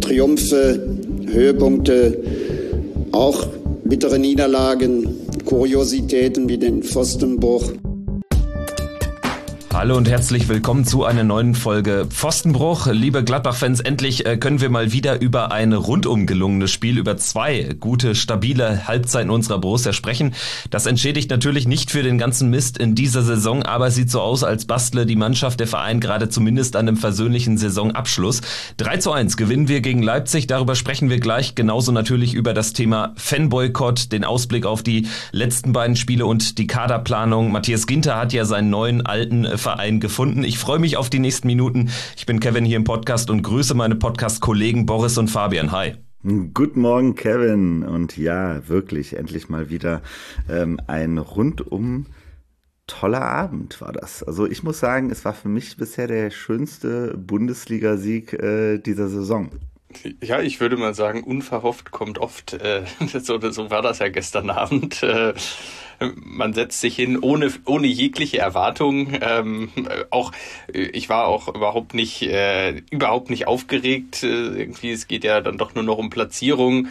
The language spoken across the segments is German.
Triumphe, Höhepunkte, auch bittere Niederlagen, Kuriositäten wie den Pfostenbruch. Hallo und herzlich willkommen zu einer neuen Folge Pfostenbruch. Liebe Gladbach-Fans, endlich können wir mal wieder über ein rundum gelungenes Spiel, über zwei gute, stabile Halbzeiten unserer Borussia sprechen. Das entschädigt natürlich nicht für den ganzen Mist in dieser Saison, aber es sieht so aus, als bastle die Mannschaft, der Verein gerade zumindest an einem versöhnlichen Saisonabschluss. 3:1 gewinnen wir gegen Leipzig, darüber sprechen wir gleich. Genauso natürlich über das Thema Fanboykott, den Ausblick auf die letzten beiden Spiele und die Kaderplanung. Matthias Ginter hat ja seinen neuen alten Verein gefunden. Ich freue mich auf die nächsten Minuten. Ich bin Kevin hier im Podcast und grüße meine Podcast-Kollegen Boris und Fabian. Hi. Guten Morgen, Kevin. Und ja, wirklich, endlich mal wieder ein rundum toller Abend war das. Also ich muss sagen, es war für mich bisher der schönste Bundesliga-Sieg dieser Saison. Ja, ich würde mal sagen, unverhofft kommt oft. So war das ja gestern Abend. Man setzt sich hin ohne jegliche Erwartung. Ich war auch überhaupt nicht aufgeregt. Irgendwie, es geht ja dann doch nur noch um Platzierung.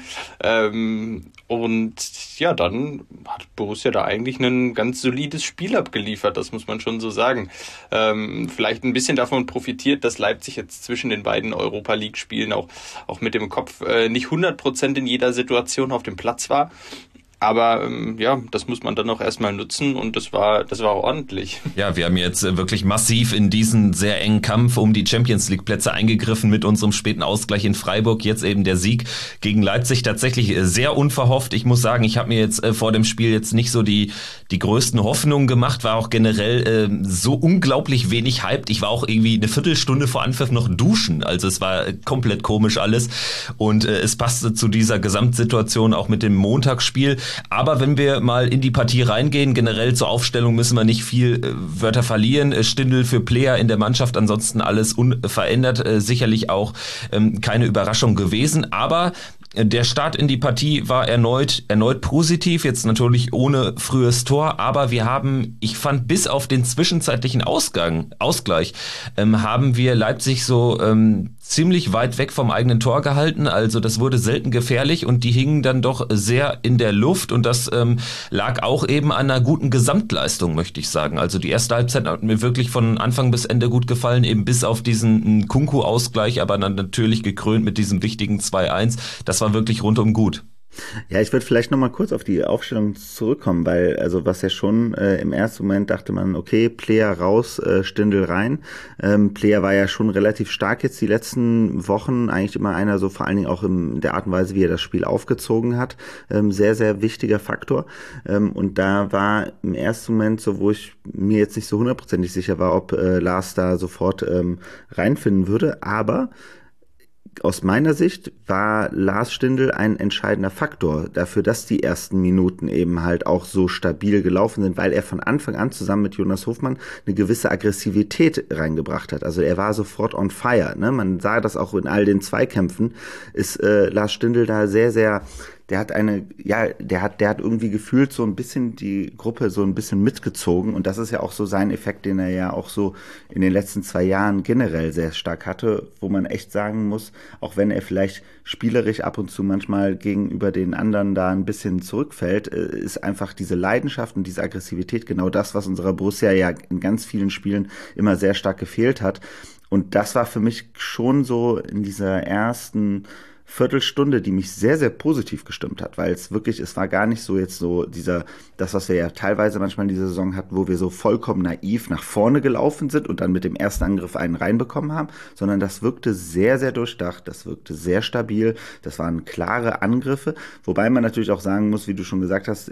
Und ja, dann hat Borussia da eigentlich ein ganz solides Spiel abgeliefert, das muss man schon so sagen. Vielleicht ein bisschen davon profitiert, dass Leipzig jetzt zwischen den beiden Europa-League-Spielen auch mit dem Kopf nicht 100% in jeder Situation auf dem Platz war. Aber ja, das muss man dann auch erstmal nutzen und das war ordentlich. Ja, wir haben jetzt wirklich massiv in diesen sehr engen Kampf um die Champions-League-Plätze eingegriffen mit unserem späten Ausgleich in Freiburg. Jetzt eben der Sieg gegen Leipzig, tatsächlich sehr unverhofft. Ich muss sagen, ich habe mir jetzt vor dem Spiel jetzt nicht so die größten Hoffnungen gemacht, war auch generell so unglaublich wenig hyped. Ich war auch irgendwie eine Viertelstunde vor Anpfiff noch duschen, also es war komplett komisch alles und es passte zu dieser Gesamtsituation auch mit dem Montagsspiel. Aber wenn wir mal in die Partie reingehen, generell zur Aufstellung müssen wir nicht viel Wörter verlieren. Stindl für Player in der Mannschaft, ansonsten alles unverändert. Sicherlich auch keine Überraschung gewesen, aber der Start in die Partie war erneut positiv, jetzt natürlich ohne frühes Tor, aber wir haben, ich fand, bis auf den zwischenzeitlichen Ausgleich, haben wir Leipzig so ziemlich weit weg vom eigenen Tor gehalten, also das wurde selten gefährlich und die hingen dann doch sehr in der Luft und das lag auch eben an einer guten Gesamtleistung, möchte ich sagen. Also die erste Halbzeit hat mir wirklich von Anfang bis Ende gut gefallen, eben bis auf diesen Nkunku-Ausgleich, aber dann natürlich gekrönt mit diesem wichtigen 2:1. Das war wirklich rundum gut. Ja, ich würde vielleicht nochmal kurz auf die Aufstellung zurückkommen, weil, also was ja schon im ersten Moment dachte man, okay, Player raus, Stindl rein. Player war ja schon relativ stark jetzt die letzten Wochen, eigentlich immer einer so vor allen Dingen auch in der Art und Weise, wie er das Spiel aufgezogen hat. Sehr, sehr wichtiger Faktor. Und da war im ersten Moment so, wo ich mir jetzt nicht so hundertprozentig sicher war, ob Lars da sofort reinfinden würde, aber aus meiner Sicht war Lars Stindl ein entscheidender Faktor dafür, dass die ersten Minuten eben halt auch so stabil gelaufen sind, weil er von Anfang an zusammen mit Jonas Hofmann eine gewisse Aggressivität reingebracht hat. Also er war sofort on fire, ne? Man sah das auch in all den Zweikämpfen, ist Lars Stindl da sehr, sehr, der hat irgendwie gefühlt so ein bisschen die Gruppe so ein bisschen mitgezogen und das ist ja auch so sein Effekt, den er ja auch so in den letzten 2 Jahren generell sehr stark hatte, wo man echt sagen muss, auch wenn er vielleicht spielerisch ab und zu manchmal gegenüber den anderen da ein bisschen zurückfällt, ist einfach diese Leidenschaft und diese Aggressivität genau das, was unserer Borussia ja in ganz vielen Spielen immer sehr stark gefehlt hat. Und das war für mich schon so in dieser ersten Viertelstunde, die mich sehr, sehr positiv gestimmt hat, weil es war gar nicht so jetzt so das, was wir ja teilweise manchmal in dieser Saison hatten, wo wir so vollkommen naiv nach vorne gelaufen sind und dann mit dem ersten Angriff einen reinbekommen haben, sondern das wirkte sehr, sehr durchdacht, das wirkte sehr stabil, das waren klare Angriffe, wobei man natürlich auch sagen muss, wie du schon gesagt hast,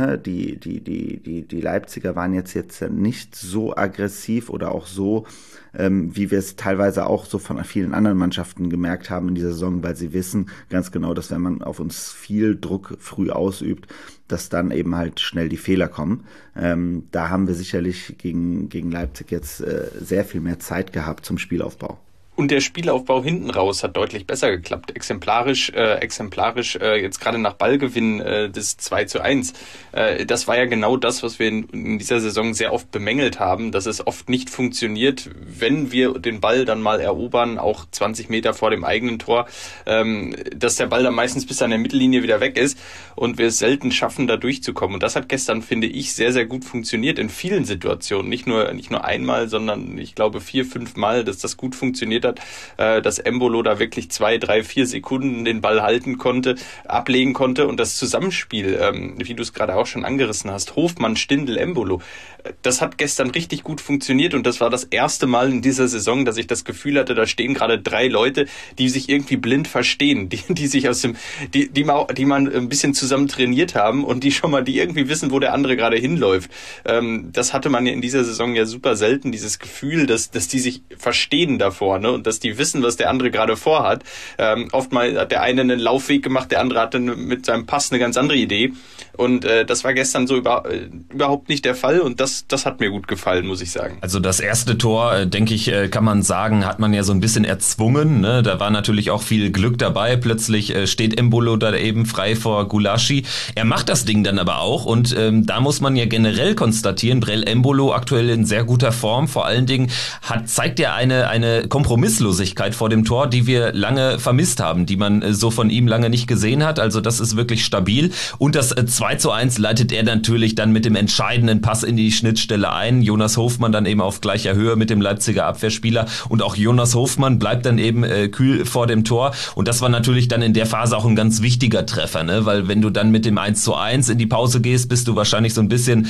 die Leipziger waren jetzt nicht so aggressiv oder auch so, wie wir es teilweise auch so von vielen anderen Mannschaften gemerkt haben in dieser Saison, weil sie wissen ganz genau, dass wenn man auf uns viel Druck früh ausübt, dass dann eben halt schnell die Fehler kommen. Da haben wir sicherlich gegen Leipzig jetzt sehr viel mehr Zeit gehabt zum Spielaufbau. Und der Spielaufbau hinten raus hat deutlich besser geklappt. Exemplarisch jetzt gerade nach Ballgewinn des 2:1. Das war ja genau das, was wir in dieser Saison sehr oft bemängelt haben, dass es oft nicht funktioniert, wenn wir den Ball dann mal erobern, auch 20 Meter vor dem eigenen Tor, dass der Ball dann meistens bis an der Mittellinie wieder weg ist und wir es selten schaffen, da durchzukommen. Und das hat gestern, finde ich, sehr, sehr gut funktioniert in vielen Situationen. Nicht nur einmal, sondern ich glaube 4, 5 Mal, dass das gut funktioniert hat, dass Embolo da wirklich 2, 3, 4 Sekunden den Ball halten konnte, ablegen konnte und das Zusammenspiel, wie du es gerade auch schon angerissen hast, Hofmann, Stindl, Embolo, das hat gestern richtig gut funktioniert und das war das erste Mal in dieser Saison, dass ich das Gefühl hatte, da stehen gerade 3 Leute, die sich irgendwie blind verstehen, die sich die man ein bisschen zusammen trainiert haben und die irgendwie wissen, wo der andere gerade hinläuft. Das hatte man ja in dieser Saison ja super selten, dieses Gefühl, dass die sich verstehen davor, ne, und dass die wissen, was der andere gerade vorhat. Oftmals hat der eine einen Laufweg gemacht, der andere hatte mit seinem Pass eine ganz andere Idee. Und das war gestern so überhaupt nicht der Fall und das hat mir gut gefallen, muss ich sagen. Also das erste Tor, denke ich, kann man sagen, hat man ja so ein bisschen erzwungen. Ne? Da war natürlich auch viel Glück dabei. Plötzlich steht Embolo da eben frei vor Gulaschi. Er macht das Ding dann aber auch und da muss man ja generell konstatieren, Breel Embolo aktuell in sehr guter Form. Vor allen Dingen zeigt er eine Kompromisslosigkeit vor dem Tor, die wir lange vermisst haben, die man so von ihm lange nicht gesehen hat. Also das ist wirklich stabil. Und das 2:1 leitet er natürlich dann mit dem entscheidenden Pass in die Schnittstelle ein. Jonas Hofmann dann eben auf gleicher Höhe mit dem Leipziger Abwehrspieler und auch Jonas Hofmann bleibt dann eben kühl vor dem Tor. Und das war natürlich dann in der Phase auch ein ganz wichtiger Treffer, ne? Weil wenn du dann mit dem 1:1 in die Pause gehst, bist du wahrscheinlich so ein bisschen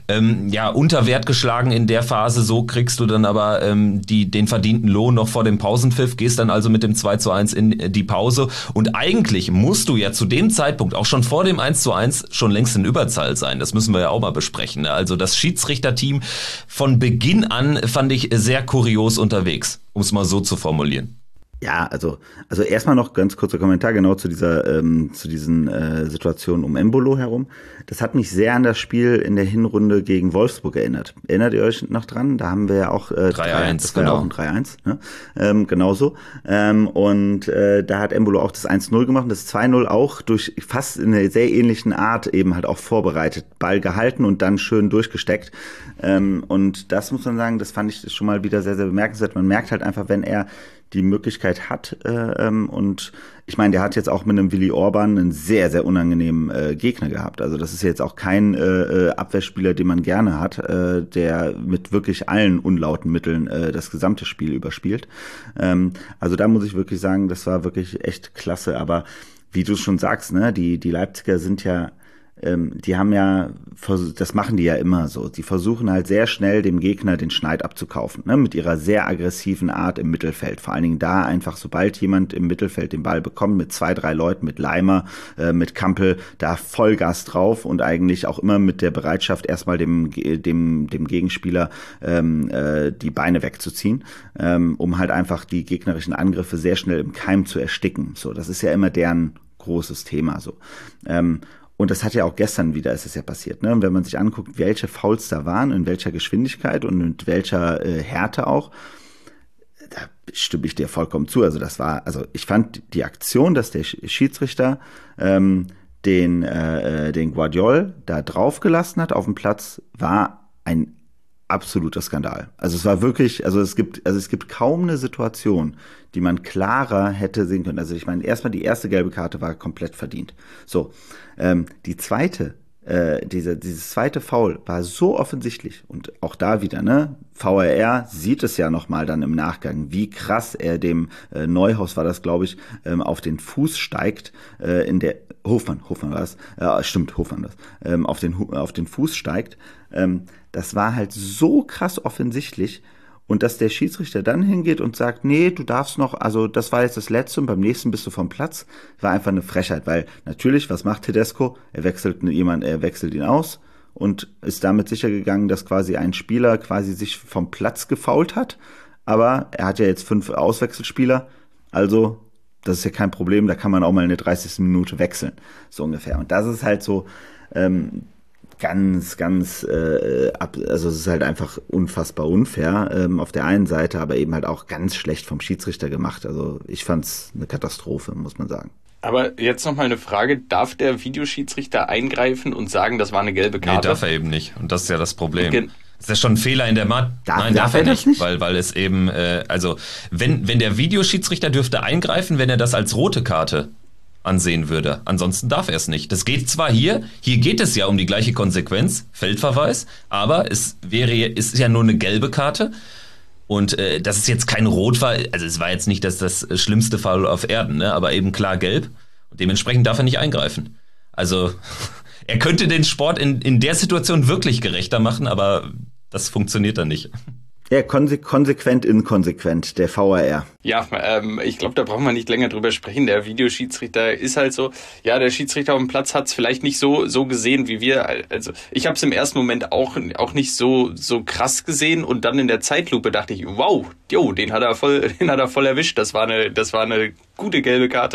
unter Wert geschlagen in der Phase. So kriegst du dann aber den verdienten Lohn noch vor dem Pausenpfiff, gehst dann also mit dem 2:1 in die Pause. Und eigentlich musst du ja zu dem Zeitpunkt, auch schon vor dem 1:1, schon längst in Überzahl sein. Das müssen wir ja auch mal besprechen. Ne? Also das Schiedsrichterteam von Beginn an fand ich sehr kurios unterwegs, um es mal so zu formulieren. Ja, also erstmal noch ganz kurzer Kommentar genau zu diesen Situationen um Embolo herum. Das hat mich sehr an das Spiel in der Hinrunde gegen Wolfsburg erinnert. Erinnert ihr euch noch dran? Da haben wir ja auch 3:1, das war ja auch ein 3:1, ne? Genauso. Da hat Embolo auch das 1:0 gemacht und das 2:0 auch durch fast in einer sehr ähnlichen Art eben halt auch vorbereitet. Ball gehalten und dann schön durchgesteckt. Und das muss man sagen, das fand ich schon mal wieder sehr, sehr bemerkenswert. Man merkt halt einfach, wenn er die Möglichkeit hat und ich meine, der hat jetzt auch mit einem Willi Orban einen sehr, sehr unangenehmen Gegner gehabt. Also das ist jetzt auch kein Abwehrspieler, den man gerne hat, der mit wirklich allen unlauten Mitteln das gesamte Spiel überspielt. Also da muss ich wirklich sagen, das war wirklich echt klasse. Aber wie du schon sagst, ne, die Leipziger sind ja die haben ja, das machen die ja immer so, die versuchen halt sehr schnell dem Gegner den Schneid abzukaufen, ne, mit ihrer sehr aggressiven Art im Mittelfeld. Vor allen Dingen da einfach, sobald jemand im Mittelfeld den Ball bekommt, mit 2, 3 Leuten, mit Leimer, mit Kampel, da Vollgas drauf und eigentlich auch immer mit der Bereitschaft, erstmal dem Gegenspieler die Beine wegzuziehen, um halt einfach die gegnerischen Angriffe sehr schnell im Keim zu ersticken. So, das ist ja immer deren großes Thema, so. Und das hat ja auch gestern wieder, ist es ja passiert, ne? Und wenn man sich anguckt, welche Fouls da waren, in welcher Geschwindigkeit und mit welcher Härte auch, da stimme ich dir vollkommen zu. Also ich fand die Aktion, dass der Schiedsrichter den Guardiol da draufgelassen hat auf dem Platz, war ein absoluter Skandal. Also es war wirklich, es gibt kaum eine Situation, die man klarer hätte sehen können. Also ich meine, erstmal die erste gelbe Karte war komplett verdient. So, die zweite, dieses zweite Foul war so offensichtlich und auch da wieder, ne, VAR sieht es ja nochmal dann im Nachgang, wie krass er dem Neuhaus war das, glaube ich, auf den Fuß steigt, Hofmann war das, stimmt, Hofmann das, auf den Fuß steigt, das war halt so krass offensichtlich. Und dass der Schiedsrichter dann hingeht und sagt, nee, du darfst noch, also das war jetzt das Letzte und beim nächsten bist du vom Platz, war einfach eine Frechheit, weil natürlich, was macht Tedesco? Er wechselt ihn aus und ist damit sicher gegangen, dass quasi ein Spieler quasi sich vom Platz gefoult hat, aber er hat ja jetzt 5 Auswechselspieler, also das ist ja kein Problem, da kann man auch mal in der 30. Minute wechseln, so ungefähr. Und das ist halt so, ganz, also es ist halt einfach unfassbar unfair auf der einen Seite, aber eben halt auch ganz schlecht vom Schiedsrichter gemacht. Also ich fand's eine Katastrophe, muss man sagen. Aber jetzt noch mal eine Frage, darf der Videoschiedsrichter eingreifen und sagen, das war eine gelbe Karte? Nee, darf er eben nicht. Und das ist ja das Problem. Das ist ja schon ein Fehler in der Nein, darf er nicht, weil es eben, also wenn der Videoschiedsrichter dürfte eingreifen, wenn er das als rote Karte ansehen würde. Ansonsten darf er es nicht. Das geht zwar hier geht es ja um die gleiche Konsequenz, Feldverweis, aber ist ja nur eine gelbe Karte. Und dass es jetzt kein Rot war, also es war jetzt nicht das schlimmste Foul auf Erden, ne? Aber eben klar gelb. Und dementsprechend darf er nicht eingreifen. Also er könnte den Sport in der Situation wirklich gerechter machen, aber das funktioniert dann nicht. Ja, konsequent inkonsequent, der VAR. Ja, ich glaube, da brauchen wir nicht länger drüber sprechen. Der Videoschiedsrichter ist halt so, ja, der Schiedsrichter auf dem Platz hat es vielleicht nicht so gesehen wie wir. Also ich habe es im ersten Moment auch nicht so krass gesehen und dann in der Zeitlupe dachte ich, wow, den hat er voll erwischt. Das war eine gute gelbe Karte.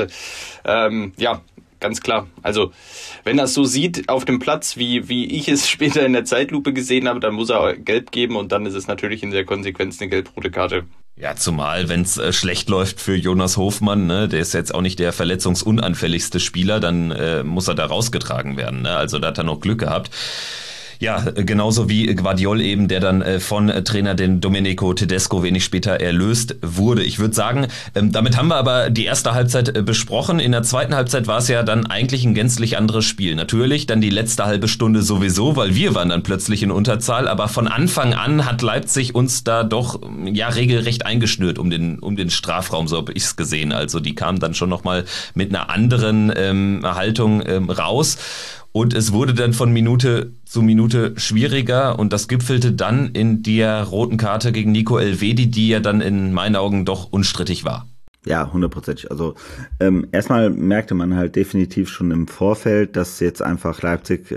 Ja, ganz klar. Also, wenn er es so sieht auf dem Platz, wie ich es später in der Zeitlupe gesehen habe, dann muss er gelb geben und dann ist es natürlich in der Konsequenz eine gelb-rote Karte. Ja, zumal, wenn es schlecht läuft für Jonas Hofmann, ne, der ist jetzt auch nicht der verletzungsunanfälligste Spieler, dann muss er da rausgetragen werden. Ne? Also da hat er noch Glück gehabt. Ja, genauso wie Gvardiol eben, der dann von Trainer den Domenico Tedesco wenig später erlöst wurde. Ich würde sagen, damit haben wir aber die erste Halbzeit besprochen. In der zweiten Halbzeit war es ja dann eigentlich ein gänzlich anderes Spiel. Natürlich dann die letzte halbe Stunde sowieso, weil wir waren dann plötzlich in Unterzahl. Aber von Anfang an hat Leipzig uns da doch ja regelrecht eingeschnürt um den Strafraum, so habe ich es gesehen. Also die kamen dann schon nochmal mit einer anderen Haltung raus. Und es wurde dann von Minute zu Minute schwieriger und das gipfelte dann in der roten Karte gegen Nico Elvedi, die ja dann in meinen Augen doch unstrittig war. Ja, 100%. Also erstmal merkte man halt definitiv schon im Vorfeld, dass jetzt einfach Leipzig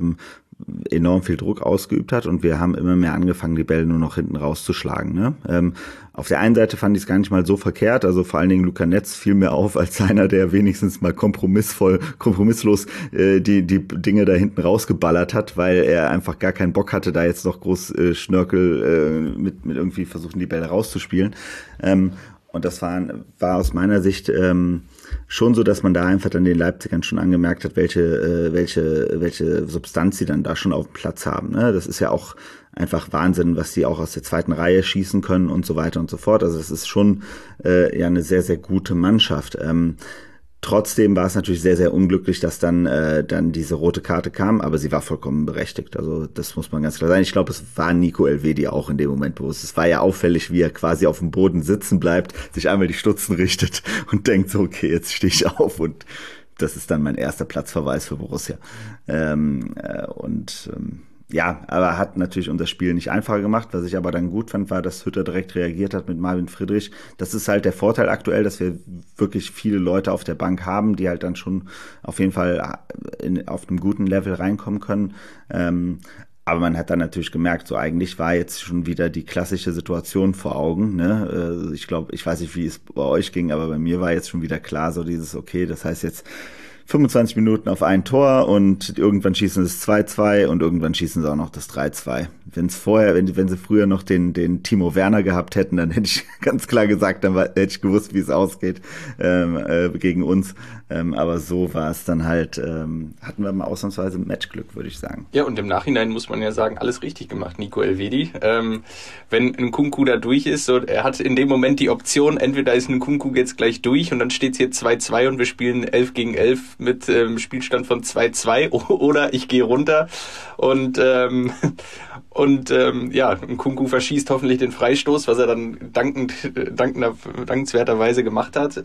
enorm viel Druck ausgeübt hat und wir haben immer mehr angefangen, die Bälle nur noch hinten rauszuschlagen. Ne? Auf der einen Seite fand ich es gar nicht mal so verkehrt, also vor allen Dingen Luca Netz fiel mir auf als einer, der wenigstens mal kompromisslos die Dinge da hinten rausgeballert hat, weil er einfach gar keinen Bock hatte, da jetzt noch groß Schnörkel mit irgendwie versuchen, die Bälle rauszuspielen. Und das war aus meiner Sicht schon so, dass man da einfach dann den Leipzigern schon angemerkt hat, welche Substanz sie dann da schon auf dem Platz haben. Ne? Das ist ja auch einfach Wahnsinn, was sie auch aus der zweiten Reihe schießen können und so weiter und so fort. Also das ist schon ja eine sehr, sehr gute Mannschaft. Trotzdem war es natürlich sehr, sehr unglücklich, dass dann diese rote Karte kam, aber sie war vollkommen berechtigt. Also das muss man ganz klar sagen. Ich glaube, es war Nico Elvedi auch in dem Moment bewusst. Es war ja auffällig, wie er quasi auf dem Boden sitzen bleibt, sich einmal die Stutzen richtet und denkt so, okay, jetzt stehe ich auf und das ist dann mein erster Platzverweis für Borussia. Ja, aber hat natürlich unser Spiel nicht einfacher gemacht. Was ich aber dann gut fand, war, dass Hütter direkt reagiert hat mit Marvin Friedrich. Das ist halt der Vorteil aktuell, dass wir wirklich viele Leute auf der Bank haben, die halt dann schon auf jeden Fall auf einem guten Level reinkommen können. Aber man hat dann natürlich gemerkt, so eigentlich war jetzt schon wieder die klassische Situation vor Augen. Ne? Ich glaube, ich weiß nicht, wie es bei euch ging, aber bei mir war jetzt schon wieder klar, so dieses, okay, das heißt jetzt 25 Minuten auf ein Tor und irgendwann schießen sie das 2-2 und irgendwann schießen sie auch noch das 3-2. Wenn sie früher noch den Timo Werner gehabt hätten, dann hätte ich ganz klar gesagt, dann hätte ich gewusst, wie es ausgeht gegen uns. Aber so war es dann halt, hatten wir mal ausnahmsweise Matchglück, würde ich sagen. Ja, und im Nachhinein muss man ja sagen, alles richtig gemacht, Nico Elvedi. Wenn Nkunku da durch ist, so, er hat in dem Moment die Option, entweder ist Nkunku jetzt gleich durch und dann steht es hier 2-2 und wir spielen 11 gegen 11 mit Spielstand von 2-2 oder ich gehe runter und Nkunku verschießt hoffentlich den Freistoß, was er dann dankenswerterweise gemacht hat.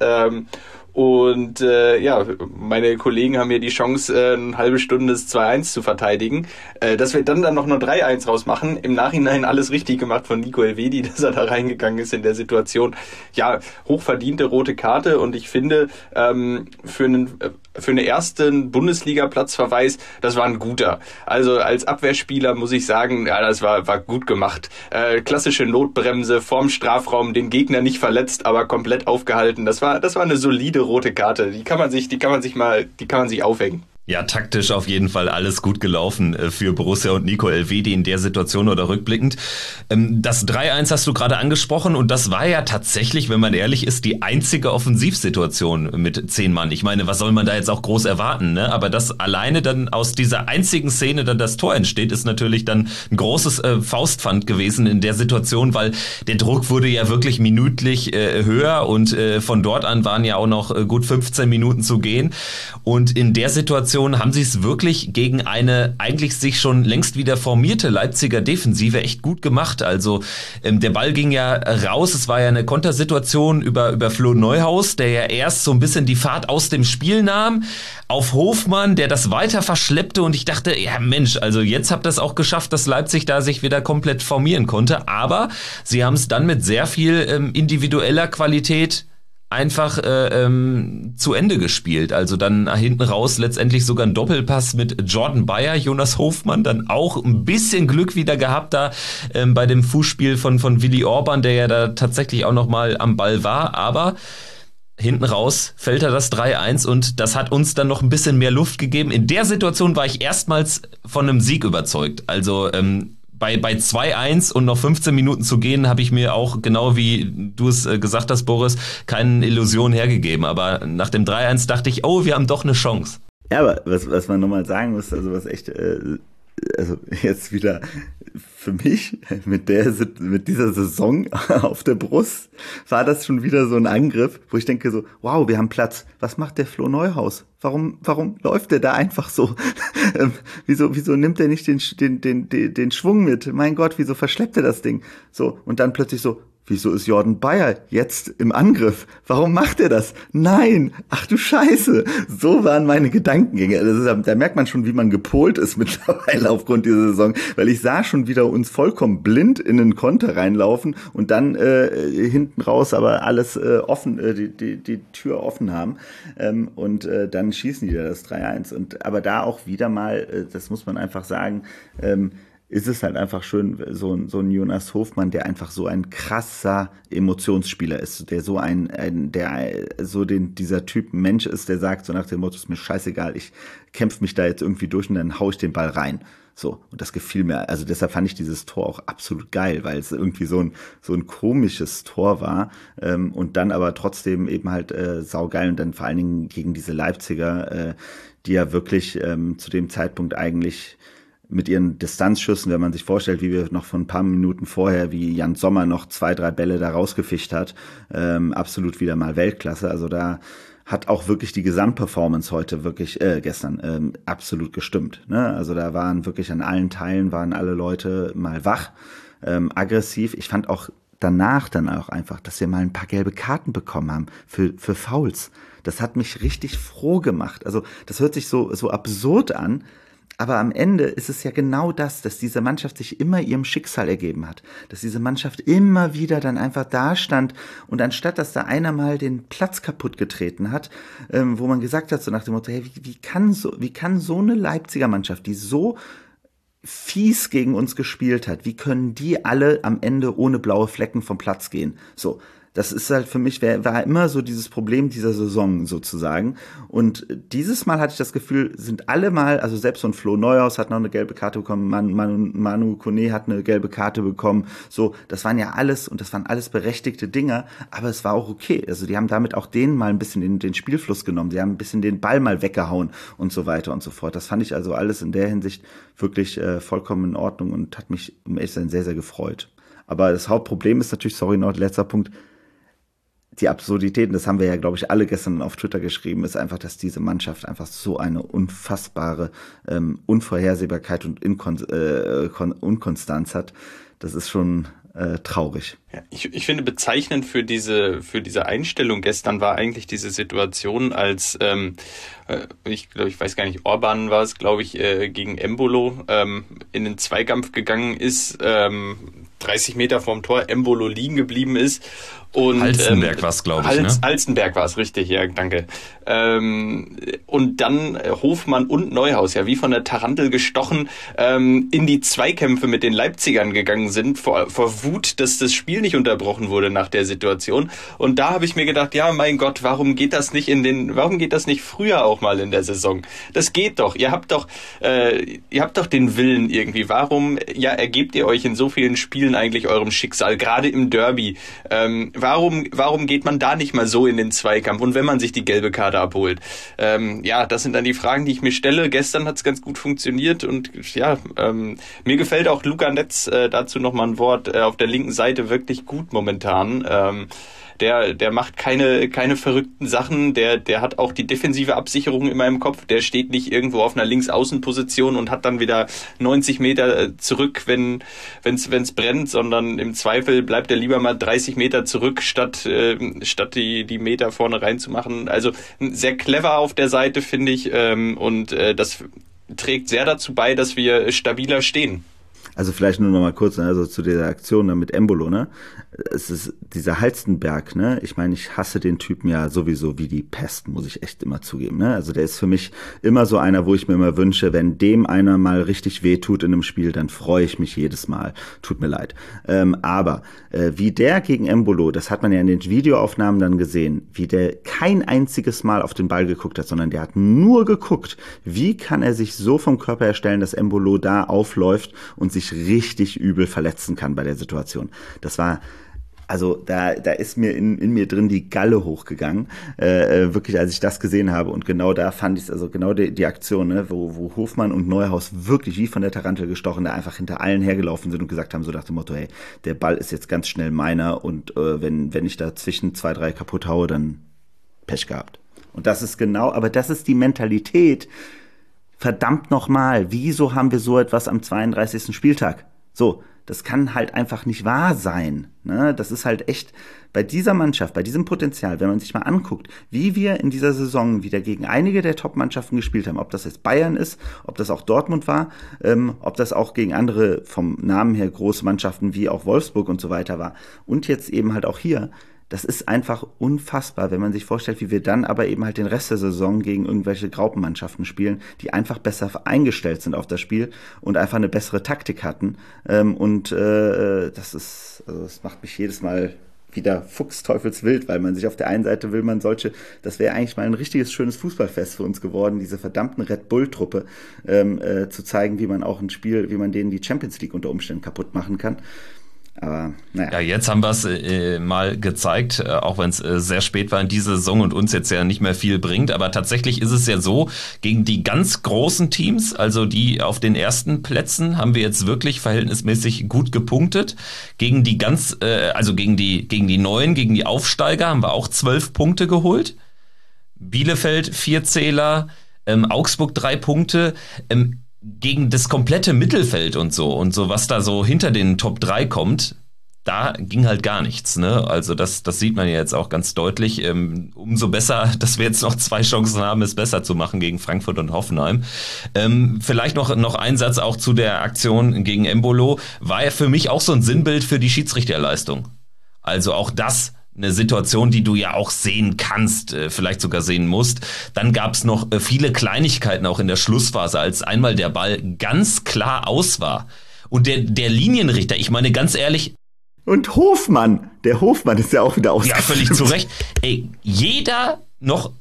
Meine Kollegen haben mir die Chance, eine halbe Stunde das 2-1 zu verteidigen. Dass wir dann noch nur 3-1 rausmachen, im Nachhinein alles richtig gemacht von Nico Elvedi, dass er da reingegangen ist in der Situation. Ja, hochverdiente rote Karte und ich finde, für einen ersten Bundesliga-Platzverweis, das war ein guter. Also als Abwehrspieler muss ich sagen, ja, das war gut gemacht. Klassische Notbremse vorm Strafraum, den Gegner nicht verletzt, aber komplett aufgehalten. Das war eine solide rote Karte. Die kann man sich aufhängen. Ja, taktisch auf jeden Fall alles gut gelaufen für Borussia und Nico Elvedi in der Situation oder rückblickend. Das 3-1 hast du gerade angesprochen und das war ja tatsächlich, wenn man ehrlich ist, die einzige Offensivsituation mit 10 Mann. Ich meine, was soll man da jetzt auch groß erwarten, ne? Aber dass alleine dann aus dieser einzigen Szene dann das Tor entsteht, ist natürlich dann ein großes Faustpfand gewesen in der Situation, weil der Druck wurde ja wirklich minütlich höher und von dort an waren ja auch noch gut 15 Minuten zu gehen. Und in der Situation haben sie es wirklich gegen eine eigentlich sich schon längst wieder formierte Leipziger Defensive echt gut gemacht. Also der Ball ging ja raus, es war ja eine Kontersituation über Flo Neuhaus, der ja erst so ein bisschen die Fahrt aus dem Spiel nahm, auf Hofmann, der das weiter verschleppte und ich dachte, ja Mensch, also jetzt habt ihr es auch geschafft, dass Leipzig da sich wieder komplett formieren konnte, aber sie haben es dann mit sehr viel individueller Qualität einfach zu Ende gespielt. Also dann hinten raus letztendlich sogar ein Doppelpass mit Jordan Bayer, Jonas Hofmann, dann auch ein bisschen Glück wieder gehabt da bei dem Fußspiel von Willi Orban, der ja da tatsächlich auch nochmal am Ball war, aber hinten raus fällt er das 3-1 und das hat uns dann noch ein bisschen mehr Luft gegeben. In der Situation war ich erstmals von einem Sieg überzeugt. Also bei 2-1 und noch 15 Minuten zu gehen, habe ich mir auch, genau wie du es gesagt hast, Boris, keine Illusion hergegeben. Aber nach dem 3-1 dachte ich, oh, wir haben doch eine Chance. Ja, aber was man nochmal sagen muss, also was echt, also jetzt wieder für mich mit dieser Saison auf der Brust war das schon wieder so ein Angriff, wo ich denke so, wow, wir haben Platz. Was macht der Flo Neuhaus? Warum läuft der da einfach so? Wieso nimmt er nicht den Schwung mit? Mein Gott, wieso verschleppt er das Ding? So, und dann plötzlich so, wieso ist Jordan Bayer jetzt im Angriff? Warum macht er das? Nein! Ach du Scheiße! So waren meine Gedankengänge. Da merkt man schon, wie man gepolt ist mittlerweile aufgrund dieser Saison, weil ich sah schon wieder uns vollkommen blind in den Konter reinlaufen und dann hinten raus aber alles offen, die Tür offen haben und dann schießen die da das 3-1. Aber da auch wieder mal, das muss man einfach sagen, ist es halt einfach schön, so ein Jonas Hofmann, der einfach so ein krasser Emotionsspieler ist, der so dieser Typ Mensch ist, der sagt so nach dem Motto, ist mir scheißegal, ich kämpfe mich da jetzt irgendwie durch und dann hau ich den Ball rein. So, und das gefiel mir, also deshalb fand ich dieses Tor auch absolut geil, weil es irgendwie so ein komisches Tor war und dann aber trotzdem eben halt saugeil und dann vor allen Dingen gegen diese Leipziger, die ja wirklich zu dem Zeitpunkt eigentlich mit ihren Distanzschüssen, wenn man sich vorstellt, wie wir noch von ein paar Minuten vorher, wie Jan Sommer noch 2-3 Bälle da rausgefischt hat, absolut wieder mal Weltklasse. Also da hat auch wirklich die Gesamtperformance heute wirklich, gestern, absolut gestimmt. Ne? Also da waren wirklich an allen Teilen, waren alle Leute mal wach, aggressiv. Ich fand auch danach dann auch einfach, dass wir mal ein paar gelbe Karten bekommen haben für Fouls. Das hat mich richtig froh gemacht. Also das hört sich so absurd an, aber am Ende ist es ja genau das, dass diese Mannschaft sich immer ihrem Schicksal ergeben hat. Dass diese Mannschaft immer wieder dann einfach da stand und anstatt, dass da einer mal den Platz kaputt getreten hat, wo man gesagt hat, so nach dem Motto, hey, wie kann so eine Leipziger Mannschaft, die so fies gegen uns gespielt hat, wie können die alle am Ende ohne blaue Flecken vom Platz gehen? So. Das ist halt für mich, war immer so dieses Problem dieser Saison sozusagen. Und dieses Mal hatte ich das Gefühl, sind alle mal, also selbst so ein Flo Neuhaus hat noch eine gelbe Karte bekommen, Manu Kone hat eine gelbe Karte bekommen. So, das waren alles berechtigte Dinger, aber es war auch okay. Also die haben damit auch denen mal ein bisschen den Spielfluss genommen. Die haben ein bisschen den Ball mal weggehauen und so weiter und so fort. Das fand ich also alles in der Hinsicht wirklich vollkommen in Ordnung und hat mich um ehrlich zu sein sehr, sehr gefreut. Aber das Hauptproblem ist natürlich, sorry, noch letzter Punkt, die Absurditäten, das haben wir ja, glaube ich, alle gestern auf Twitter geschrieben, ist einfach, dass diese Mannschaft einfach so eine unfassbare Unvorhersehbarkeit und Unkonstanz hat. Das ist schon traurig. Ja, ich finde bezeichnend für diese Einstellung gestern war eigentlich diese Situation, als ich weiß gar nicht, Orban war es, glaube ich, gegen Embolo in den Zweikampf gegangen ist, 30 Meter vorm Tor Embolo liegen geblieben ist Und, Halstenberg war es, glaube ich, ne? Halstenberg war es, richtig, ja, danke. Und dann Hofmann und Neuhaus, ja, wie von der Tarantel gestochen, in die Zweikämpfe mit den Leipzigern gegangen sind, vor Wut, dass das Spiel nicht unterbrochen wurde nach der Situation. Und da habe ich mir gedacht, ja, mein Gott, warum geht das nicht früher auch mal in der Saison? Das geht doch. Ihr habt doch den Willen irgendwie. Warum, ergebt ihr euch in so vielen Spielen eigentlich eurem Schicksal, gerade im Derby? Warum geht man da nicht mal so in den Zweikampf? Und wenn man sich die gelbe Karte abholt? Das sind dann die Fragen, die ich mir stelle. Gestern hat es ganz gut funktioniert und mir gefällt auch Luca Netz, dazu nochmal ein Wort, auf der linken Seite wirklich gut momentan. Der macht keine verrückten Sachen, der hat auch die defensive Absicherung immer im Kopf, der steht nicht irgendwo auf einer Linksaußenposition und hat dann wieder 90 Meter zurück, wenn's brennt, sondern im Zweifel bleibt er lieber mal 30 Meter zurück, statt die Meter vorne reinzumachen. Also sehr clever auf der Seite, finde ich, und das trägt sehr dazu bei, dass wir stabiler stehen. Also vielleicht nur noch mal kurz, also zu dieser Aktion da mit Embolo, ne? Es ist dieser Halstenberg, ne? Ich meine, ich hasse den Typen ja sowieso wie die Pest, muss ich echt immer zugeben, ne? Also der ist für mich immer so einer, wo ich mir immer wünsche, wenn dem einer mal richtig wehtut in einem Spiel, dann freue ich mich jedes Mal. Tut mir leid. Aber wie der gegen Embolo, das hat man ja in den Videoaufnahmen dann gesehen, wie der kein einziges Mal auf den Ball geguckt hat, sondern der hat nur geguckt, wie kann er sich so vom Körper her stellen, dass Embolo da aufläuft und sich richtig übel verletzen kann bei der Situation. Das war, also da ist mir in mir drin die Galle hochgegangen, wirklich, als ich das gesehen habe. Und genau da fand ich es, also genau die Aktion, ne, wo Hofmann und Neuhaus wirklich wie von der Tarantel gestochen, da einfach hinter allen hergelaufen sind und gesagt haben, so nach dem Motto, hey, der Ball ist jetzt ganz schnell meiner und wenn ich da zwischen 2, 3 kaputt haue, dann Pech gehabt. Und das ist genau, aber das ist die Mentalität. Verdammt nochmal, wieso haben wir so etwas am 32. Spieltag? So, das kann halt einfach nicht wahr sein. Ne? Das ist halt echt bei dieser Mannschaft, bei diesem Potenzial, wenn man sich mal anguckt, wie wir in dieser Saison wieder gegen einige der Top-Mannschaften gespielt haben, ob das jetzt Bayern ist, ob das auch Dortmund war, ob das auch gegen andere vom Namen her große Mannschaften wie auch Wolfsburg und so weiter war und jetzt eben halt auch hier. Das ist einfach unfassbar, wenn man sich vorstellt, wie wir dann aber eben halt den Rest der Saison gegen irgendwelche Graupenmannschaften spielen, die einfach besser eingestellt sind auf das Spiel und einfach eine bessere Taktik hatten. Das macht mich jedes Mal wieder fuchsteufelswild, weil man sich auf der einen Seite das wäre eigentlich mal ein richtiges schönes Fußballfest für uns geworden, diese verdammten Red Bull-Truppe zu zeigen, wie man auch ein Spiel, wie man denen die Champions League unter Umständen kaputt machen kann. Aber naja. Ja, jetzt haben wir es mal gezeigt, auch wenn es sehr spät war in dieser Saison und uns jetzt ja nicht mehr viel bringt. Aber tatsächlich ist es ja so, gegen die ganz großen Teams, also die auf den ersten Plätzen, haben wir jetzt wirklich verhältnismäßig gut gepunktet. Gegen die gegen die Neuen, gegen die Aufsteiger haben wir auch 12 Punkte geholt. Bielefeld 4 Zähler, Augsburg 3 Punkte. Gegen das komplette Mittelfeld und so, was da so hinter den Top 3 kommt, da ging halt gar nichts, ne? Also das sieht man ja jetzt auch ganz deutlich. Umso besser, dass wir jetzt noch 2 Chancen haben, es besser zu machen gegen Frankfurt und Hoffenheim. Vielleicht noch ein Satz auch zu der Aktion gegen Embolo. War ja für mich auch so ein Sinnbild für die Schiedsrichterleistung. Also auch das eine Situation, die du ja auch sehen kannst, vielleicht sogar sehen musst. Dann gab es noch viele Kleinigkeiten auch in der Schlussphase, als einmal der Ball ganz klar aus war. Und der Linienrichter, ich meine ganz ehrlich... Und der Hofmann ist ja auch wieder ausgeflippt. Ja, völlig zu Recht. Ey, jeder noch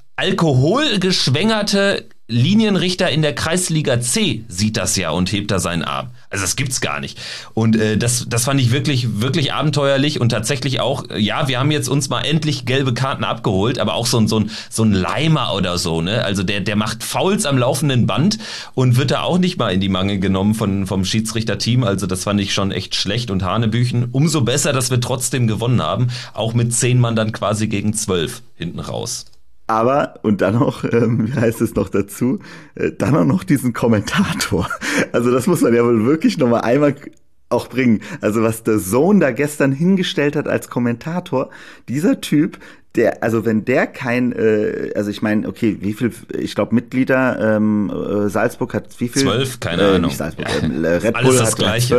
alkoholgeschwängerte Linienrichter in der Kreisliga C sieht das ja und hebt da seinen Arm. Also das gibt's gar nicht. Und das fand ich wirklich, wirklich abenteuerlich und tatsächlich auch, ja, wir haben jetzt uns mal endlich gelbe Karten abgeholt, aber auch so ein Leimer oder so, ne? Also der macht Fouls am laufenden Band und wird da auch nicht mal in die Mangel genommen vom Schiedsrichterteam. Also das fand ich schon echt schlecht und Hanebüchen. Umso besser, dass wir trotzdem gewonnen haben. Auch mit 10 Mann dann quasi gegen 12 hinten raus. Aber, und dann noch, wie heißt es noch dazu, dann auch noch diesen Kommentator. Also das muss man ja wohl wirklich nochmal einmal auch bringen. Also was der Zone da gestern hingestellt hat als Kommentator, dieser Typ, wenn der kein, also ich meine, okay, wie viel, ich glaube Mitglieder, Salzburg hat wie viel? 12, keine Ahnung. Nicht Salzburg, Red Bull hat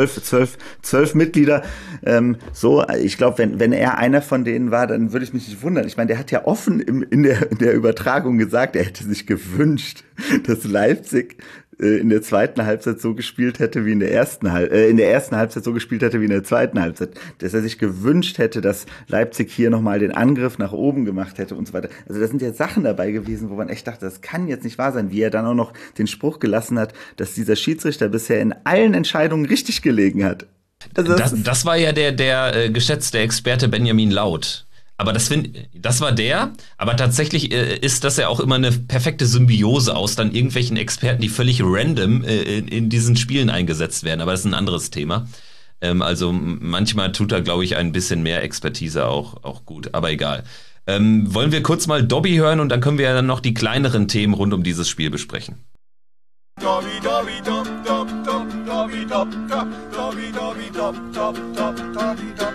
12 Mitglieder. Ich glaube, wenn er einer von denen war, dann würde ich mich nicht wundern. Ich meine, der hat ja offen in der Übertragung gesagt, er hätte sich gewünscht, dass Leipzig in der zweiten Halbzeit so gespielt hätte wie in der ersten Halbzeit so gespielt hätte wie in der zweiten Halbzeit, dass er sich gewünscht hätte, dass Leipzig hier nochmal den Angriff nach oben gemacht hätte und so weiter. Also da sind ja Sachen dabei gewesen, wo man echt dachte, das kann jetzt nicht wahr sein, wie er dann auch noch den Spruch gelassen hat, dass dieser Schiedsrichter bisher in allen Entscheidungen richtig gelegen hat. Also das war ja der geschätzte Experte Benjamin Laut. Aber das war der, aber tatsächlich ist das ja auch immer eine perfekte Symbiose aus dann irgendwelchen Experten, die völlig random in diesen Spielen eingesetzt werden. Aber das ist ein anderes Thema. Also manchmal tut da, glaube ich, ein bisschen mehr Expertise auch gut, aber egal. Wollen wir kurz mal Dobby hören und dann können wir ja dann noch die kleineren Themen rund um dieses Spiel besprechen. Dobby, Dobby, Dob, Dob, Dob, Dobby, Dob, Dob, Dobby, Dobby, Dob, Dob, Dob, Dobby, Dob,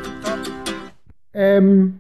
Dob.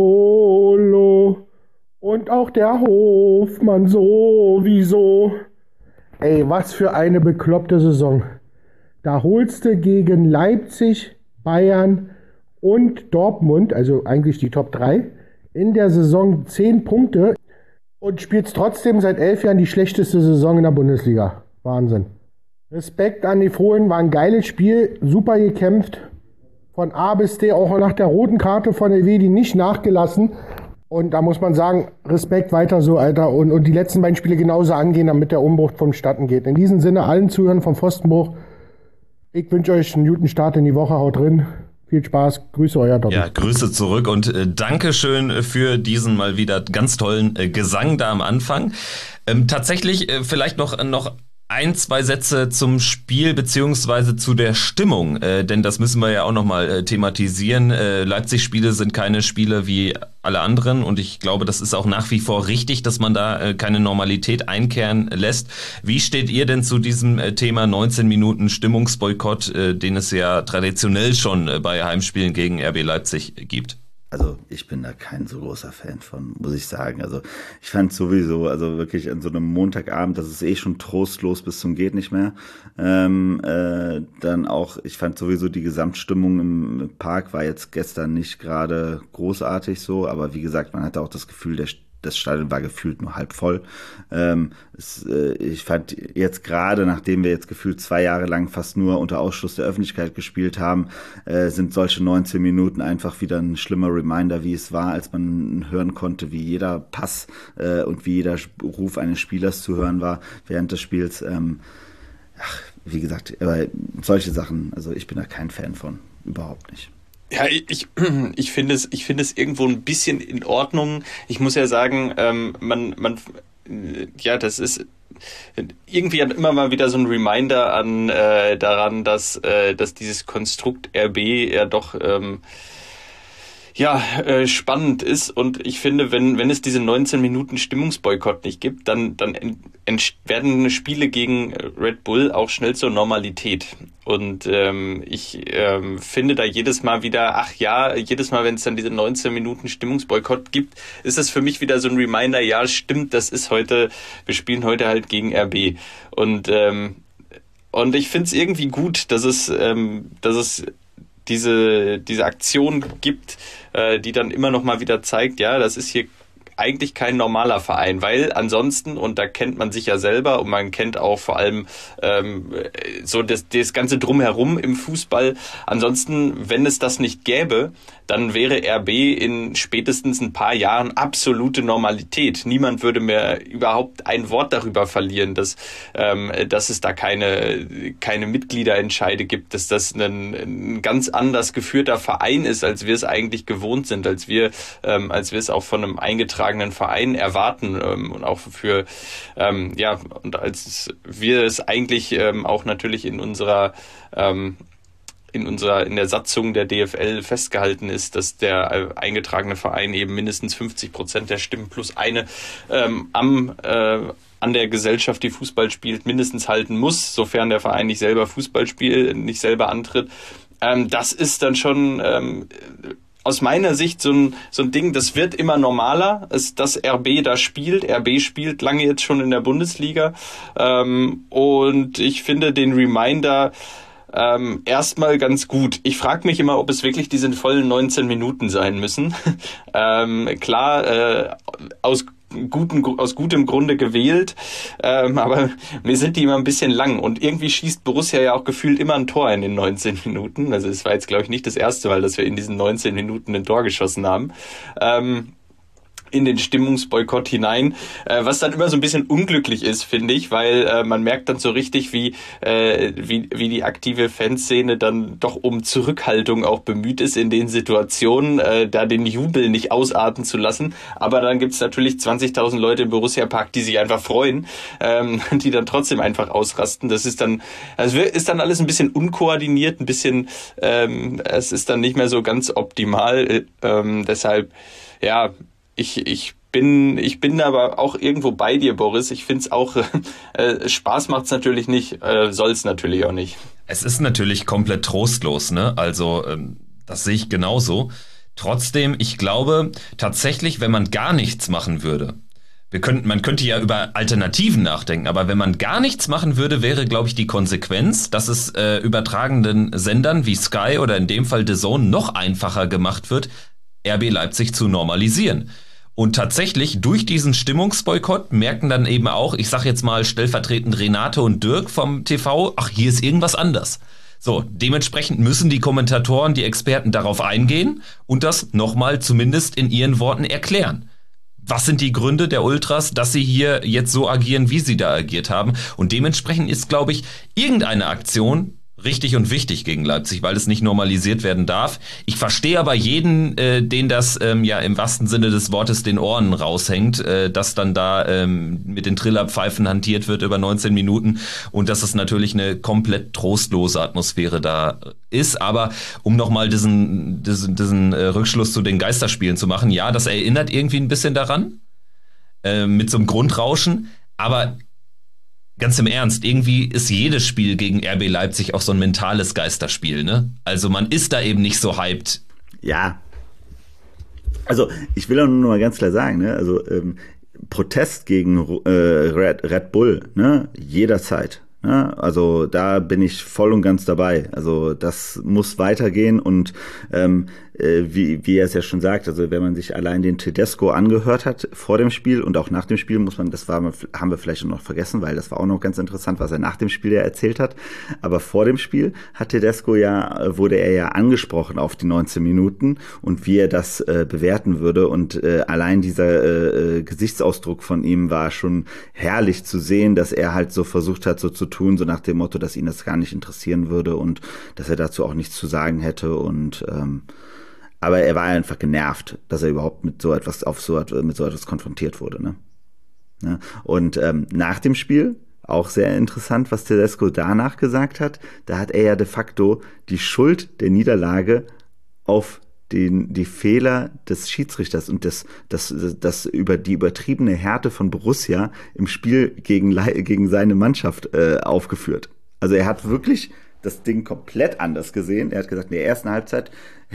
Bolo und auch der Hofmann sowieso. Ey, was für eine bekloppte Saison. Da holst du gegen Leipzig, Bayern und Dortmund, also eigentlich die Top 3, in der Saison 10 Punkte und spielst trotzdem seit 11 Jahren die schlechteste Saison in der Bundesliga. Wahnsinn. Respekt an die Fohlen, war ein geiles Spiel, super gekämpft. Von A bis D, auch nach der roten Karte von Elvedi nicht nachgelassen. Und da muss man sagen, Respekt weiter so, Alter. Und die letzten beiden Spiele genauso angehen, damit der Umbruch vonstatten geht. In diesem Sinne, allen Zuhörern vom Pfostenbruch, ich wünsche euch einen guten Start in die Woche. Haut drin. Viel Spaß. Grüße, euer Dobby. Ja, Grüße zurück und Dankeschön für diesen mal wieder ganz tollen Gesang da am Anfang. Tatsächlich vielleicht noch 1-2 Sätze zum Spiel beziehungsweise zu der Stimmung, denn das müssen wir ja auch nochmal thematisieren. Leipzig-Spiele sind keine Spiele wie alle anderen und ich glaube, das ist auch nach wie vor richtig, dass man da keine Normalität einkehren lässt. Wie steht ihr denn zu diesem Thema 19 Minuten Stimmungsboykott, den es ja traditionell schon bei Heimspielen gegen RB Leipzig gibt? Also ich bin da kein so großer Fan von, muss ich sagen. Also ich fand sowieso, also wirklich an so einem Montagabend, das ist schon trostlos bis zum geht nicht mehr. Dann auch, ich fand sowieso die Gesamtstimmung im Park war jetzt gestern nicht gerade großartig so, aber wie gesagt, man hatte auch das Gefühl, das Stadion war gefühlt nur halb voll. Ich fand jetzt gerade, nachdem wir jetzt gefühlt 2 Jahre lang fast nur unter Ausschluss der Öffentlichkeit gespielt haben, sind solche 19 Minuten einfach wieder ein schlimmer Reminder, wie es war, als man hören konnte, wie jeder Pass und wie jeder Ruf eines Spielers zu hören war während des Spiels. Wie gesagt, aber solche Sachen, also ich bin da kein Fan von, überhaupt nicht. Ja, ich finde es irgendwo ein bisschen in Ordnung. Ich muss ja sagen, das ist irgendwie hat immer mal wieder so ein Reminder daran, dass dieses Konstrukt RB ja doch spannend ist, und ich finde, wenn es diese 19 Minuten Stimmungsboykott nicht gibt, dann werden Spiele gegen Red Bull auch schnell zur Normalität. Und ich finde da jedes Mal, wenn es dann diese 19 Minuten Stimmungsboykott gibt, ist das für mich wieder so ein Reminder, ja, stimmt, wir spielen heute halt gegen RB. Und ich finde es irgendwie gut, dass es diese Aktion gibt, die dann immer noch mal wieder zeigt, ja, das ist hier eigentlich kein normaler Verein, weil ansonsten, und da kennt man sich ja selber und man kennt auch vor allem so das ganze Drumherum im Fußball, ansonsten, wenn es das nicht gäbe, dann wäre RB in spätestens ein paar Jahren absolute Normalität. Niemand würde mehr überhaupt ein Wort darüber verlieren, dass es da keine Mitgliederentscheide gibt, dass das ein ganz anders geführter Verein ist, als wir es eigentlich gewohnt sind, als wir es auch von einem eingetragenen Verein erwarten, und auch und als wir es eigentlich auch natürlich in der Satzung der DFL festgehalten ist, dass der eingetragene Verein eben mindestens 50% der Stimmen plus eine an der Gesellschaft, die Fußball spielt, mindestens halten muss, sofern der Verein nicht selber Fußball spielt, nicht selber antritt. Das ist dann schon aus meiner Sicht so ein Ding, das wird immer normaler, dass RB da spielt. RB spielt lange jetzt schon in der Bundesliga. Und ich finde den Reminder erstmal ganz gut. Ich frage mich immer, ob es wirklich diese vollen 19 Minuten sein müssen. Klar, aus gutem Grunde gewählt, aber mir sind die immer ein bisschen lang und irgendwie schießt Borussia ja auch gefühlt immer ein Tor in den 19 Minuten. Also es war jetzt, glaube ich, nicht das erste Mal, dass wir in diesen 19 Minuten ein Tor geschossen haben. In den Stimmungsboykott hinein, was dann immer so ein bisschen unglücklich ist, finde ich, weil man merkt dann so richtig, wie die aktive Fanszene dann doch um Zurückhaltung auch bemüht ist in den Situationen, da den Jubel nicht ausarten zu lassen. Aber dann gibt's natürlich 20.000 Leute im Borussia-Park, die sich einfach freuen, die dann trotzdem einfach ausrasten. Das ist dann, also ist dann alles ein bisschen unkoordiniert, ein bisschen, es ist dann nicht mehr so ganz optimal. Deshalb, ja, Ich bin aber auch irgendwo bei dir, Boris. Ich finde es auch, Spaß macht's natürlich nicht, soll's natürlich auch nicht. Es ist natürlich komplett trostlos, ne? Also, das sehe ich genauso. Trotzdem, ich glaube tatsächlich, wenn man gar nichts machen würde, man könnte ja über Alternativen nachdenken, aber wenn man gar nichts machen würde, wäre, glaube ich, die Konsequenz, dass es übertragenden Sendern wie Sky oder in dem Fall DAZN noch einfacher gemacht wird, RB Leipzig zu normalisieren. Und tatsächlich durch diesen Stimmungsboykott merken dann eben auch, ich sag jetzt mal stellvertretend Renate und Dirk vom TV, ach, hier ist irgendwas anders. So, dementsprechend müssen die Kommentatoren, die Experten darauf eingehen und das nochmal zumindest in ihren Worten erklären. Was sind die Gründe der Ultras, dass sie hier jetzt so agieren, wie sie da agiert haben? Und dementsprechend ist, glaube ich, irgendeine Aktion richtig und wichtig gegen Leipzig, weil es nicht normalisiert werden darf. Ich verstehe aber jeden, den das ja im wahrsten Sinne des Wortes den Ohren raushängt, dass dann da mit den Trillerpfeifen hantiert wird über 19 Minuten und dass es natürlich eine komplett trostlose Atmosphäre da ist. Aber um nochmal diesen Rückschluss zu den Geisterspielen zu machen, ja, das erinnert irgendwie ein bisschen daran, mit so einem Grundrauschen, aber ganz im Ernst, irgendwie ist jedes Spiel gegen RB Leipzig auch so ein mentales Geisterspiel, ne? Also man ist da eben nicht so hyped. Ja. Also ich will auch nur mal ganz klar sagen, ne? Also Protest gegen Red Bull, ne? Jederzeit. Ne? Also da bin ich voll und ganz dabei. Also das muss weitergehen und wie er es ja schon sagt, also wenn man sich allein den Tedesco angehört hat vor dem Spiel und auch nach dem Spiel, haben wir vielleicht noch vergessen, weil das war auch noch ganz interessant, was er nach dem Spiel ja erzählt hat. Aber vor dem Spiel hat Tedesco wurde er ja angesprochen auf die 19 Minuten und wie er das bewerten würde und allein dieser Gesichtsausdruck von ihm war schon herrlich zu sehen, dass er halt so versucht hat, so zu tun, so nach dem Motto, dass ihn das gar nicht interessieren würde und dass er dazu auch nichts zu sagen hätte und aber er war einfach genervt, dass er überhaupt mit so etwas konfrontiert wurde, ne? Ja, und nach dem Spiel auch sehr interessant, was Tedesco danach gesagt hat. Da hat er ja de facto die Schuld der Niederlage auf die Fehler des Schiedsrichters und das über die übertriebene Härte von Borussia im Spiel gegen seine Mannschaft aufgeführt. Also er hat wirklich das Ding komplett anders gesehen. Er hat gesagt, in der ersten Halbzeit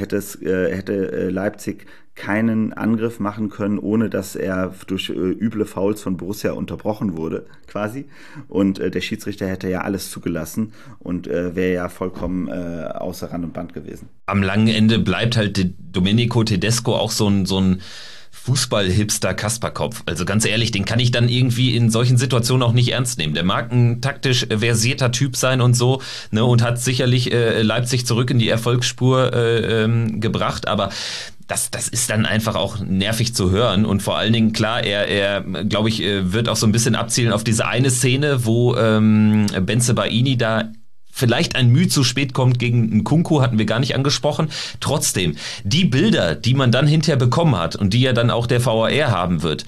hätte Leipzig keinen Angriff machen können, ohne dass er durch üble Fouls von Borussia unterbrochen wurde, quasi. Und der Schiedsrichter hätte ja alles zugelassen und wäre ja vollkommen außer Rand und Band gewesen. Am langen Ende bleibt halt Domenico Tedesco auch so ein Fußball-Hipster Kasperkopf. Also ganz ehrlich, den kann ich dann irgendwie in solchen Situationen auch nicht ernst nehmen. Der mag ein taktisch versierter Typ sein und so, ne, und hat sicherlich Leipzig zurück in die Erfolgsspur gebracht, aber das ist dann einfach auch nervig zu hören und vor allen Dingen, klar, er glaube ich, wird auch so ein bisschen abzielen auf diese eine Szene, wo Bensebaini da vielleicht ein Mühe zu spät kommt gegen Nkunku, hatten wir gar nicht angesprochen. Trotzdem, die Bilder, die man dann hinterher bekommen hat und die ja dann auch der VAR haben wird,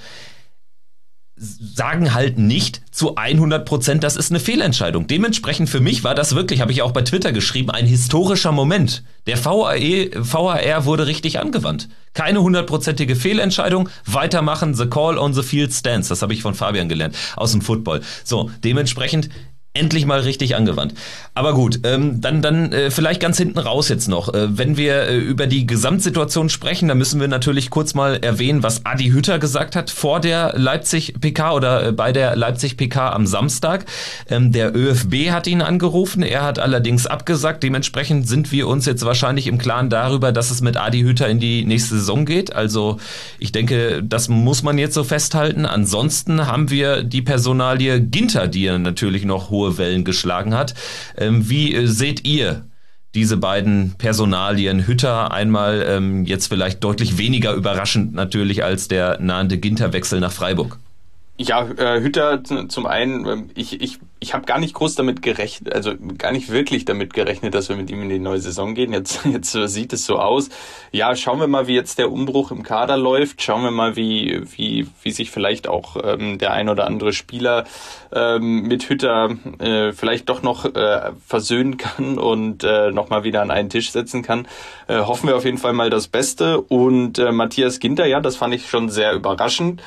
sagen halt nicht zu 100%, das ist eine Fehlentscheidung. Dementsprechend für mich war das wirklich, habe ich auch bei Twitter geschrieben, ein historischer Moment. Der VAR wurde richtig angewandt. Keine 100%ige Fehlentscheidung, weitermachen, the call on the field stands. Das habe ich von Fabian gelernt, aus dem Football. So, dementsprechend Endlich mal richtig angewandt. Aber gut, dann vielleicht ganz hinten raus jetzt noch. Wenn wir über die Gesamtsituation sprechen, dann müssen wir natürlich kurz mal erwähnen, was Adi Hütter gesagt hat vor der Leipzig-PK oder bei der Leipzig-PK am Samstag. Der ÖFB hat ihn angerufen, er hat allerdings abgesagt. Dementsprechend sind wir uns jetzt wahrscheinlich im Klaren darüber, dass es mit Adi Hütter in die nächste Saison geht. Also ich denke, das muss man jetzt so festhalten. Ansonsten haben wir die Personalie Ginter, die ja natürlich noch hohe Wellen geschlagen hat. Wie seht ihr diese beiden Personalien? Hütter einmal jetzt vielleicht deutlich weniger überraschend natürlich als der nahende Ginter-Wechsel nach Freiburg. Ja, Hütter zum einen, ich habe gar nicht groß damit gerechnet, also gar nicht wirklich damit gerechnet, dass wir mit ihm in die neue Saison gehen. Jetzt sieht es so aus. Ja, schauen wir mal, wie jetzt der Umbruch im Kader läuft. Schauen wir mal, wie sich vielleicht auch der ein oder andere Spieler mit Hütter vielleicht doch noch versöhnen kann und nochmal wieder an einen Tisch setzen kann. Hoffen wir auf jeden Fall mal das Beste. Und Matthias Ginter, ja, das fand ich schon sehr überraschend.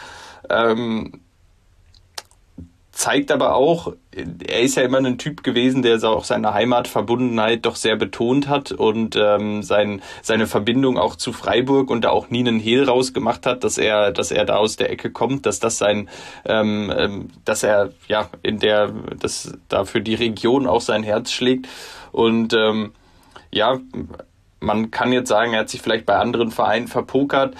Zeigt aber auch, er ist ja immer ein Typ gewesen, der auch seine Heimatverbundenheit doch sehr betont hat und seine Verbindung auch zu Freiburg und da auch nie einen Hehl rausgemacht hat, dass er da aus der Ecke kommt, dass das dass er ja dass da für die Region auch sein Herz schlägt und ja, man kann jetzt sagen, er hat sich vielleicht bei anderen Vereinen verpokert.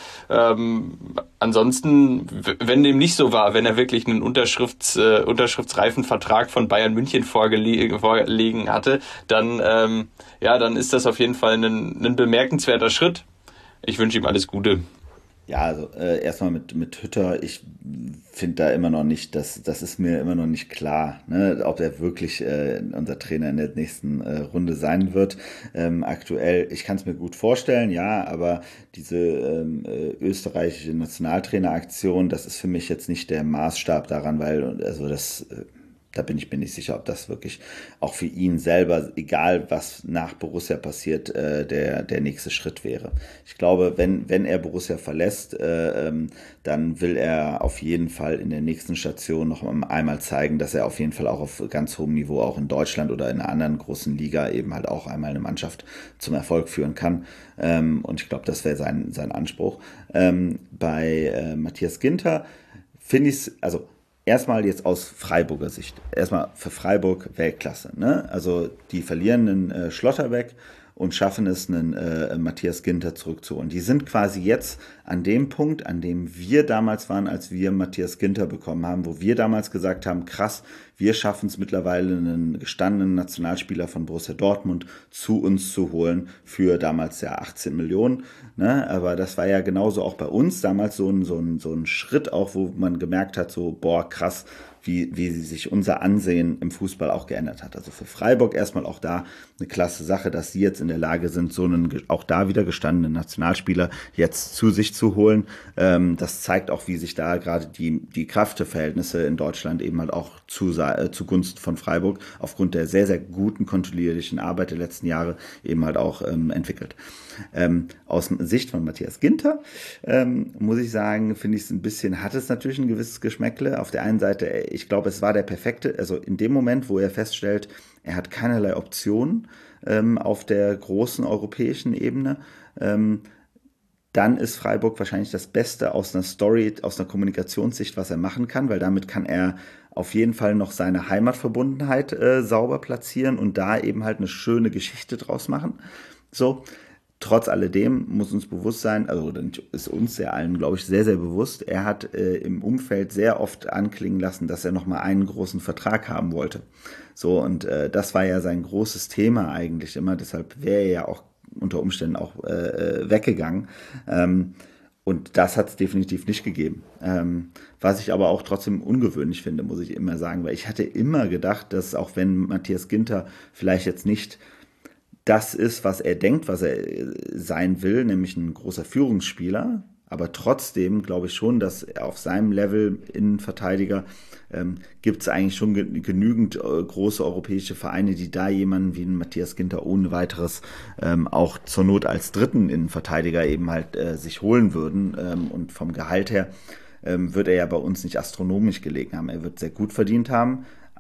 Ansonsten, wenn dem nicht so war, wenn er wirklich einen unterschriftsreifen Vertrag von Bayern München vorgelegen hatte, dann ist das auf jeden Fall ein bemerkenswerter Schritt. Ich wünsche ihm alles Gute. Ja, also erstmal mit Hütter, ich finde da immer noch nicht, das ist mir immer noch nicht klar, ne, ob er wirklich unser Trainer in der nächsten Runde sein wird. Aktuell, ich kann es mir gut vorstellen, ja, aber diese österreichische Nationaltraineraktion, das ist für mich jetzt nicht der Maßstab daran, weil da bin ich mir nicht sicher, ob das wirklich auch für ihn selber, egal was nach Borussia passiert, der nächste Schritt wäre. Ich glaube, wenn er Borussia verlässt, dann will er auf jeden Fall in der nächsten Station noch einmal zeigen, dass er auf jeden Fall auch auf ganz hohem Niveau auch in Deutschland oder in einer anderen großen Liga eben halt auch einmal eine Mannschaft zum Erfolg führen kann. Und ich glaube, das wäre sein Anspruch. Bei Matthias Ginter finde ich es, also erstmal jetzt aus Freiburger Sicht. Erstmal für Freiburg Weltklasse. Ne? Also die verlieren einen Schlotterbeck und schaffen es, einen Matthias Ginter zurückzuholen. Die sind quasi jetzt an dem Punkt, an dem wir damals waren, als wir Matthias Ginter bekommen haben, wo wir damals gesagt haben, krass, wir schaffen es mittlerweile, einen gestandenen Nationalspieler von Borussia Dortmund zu uns zu holen für damals ja 18 Millionen. Ne? Aber das war ja genauso auch bei uns damals so ein Schritt auch, wo man gemerkt hat, so boah, krass, wie sich unser Ansehen im Fußball auch geändert hat. Also für Freiburg erstmal auch da eine klasse Sache, dass sie jetzt in der Lage sind, so einen auch da wieder gestandenen Nationalspieler jetzt zu sich zu holen. Das zeigt auch, wie sich da gerade die Kräfteverhältnisse in Deutschland eben halt auch zugunsten von Freiburg aufgrund der sehr, sehr guten kontinuierlichen Arbeit der letzten Jahre eben halt auch entwickelt. Aus Sicht von Matthias Ginter muss ich sagen, finde ich es ein bisschen, hat es natürlich ein gewisses Geschmäckle. Auf der einen Seite, ich glaube, es war der perfekte, also in dem Moment, wo er feststellt, er hat keinerlei Optionen auf der großen europäischen Ebene, dann ist Freiburg wahrscheinlich das Beste aus einer Story, aus einer Kommunikationssicht, was er machen kann, weil damit kann er auf jeden Fall noch seine Heimatverbundenheit sauber platzieren und da eben halt eine schöne Geschichte draus machen. So. Trotz alledem muss uns bewusst sein, also ist uns ja allen, glaube ich, sehr, sehr bewusst, er hat im Umfeld sehr oft anklingen lassen, dass er nochmal einen großen Vertrag haben wollte. So, und das war ja sein großes Thema eigentlich immer, deshalb wäre er ja auch unter Umständen auch weggegangen. Und das hat es definitiv nicht gegeben. Was ich aber auch trotzdem ungewöhnlich finde, muss ich immer sagen, weil ich hatte immer gedacht, dass auch wenn Matthias Ginter vielleicht jetzt nicht das ist, was er denkt, was er sein will, nämlich ein großer Führungsspieler. Aber trotzdem glaube ich schon, dass auf seinem Level Innenverteidiger gibt es eigentlich schon genügend große europäische Vereine, die da jemanden wie einen Matthias Ginter ohne weiteres auch zur Not als dritten Innenverteidiger eben halt sich holen würden. Und vom Gehalt her wird er ja bei uns nicht astronomisch gelegen haben. Er wird sehr gut verdient haben.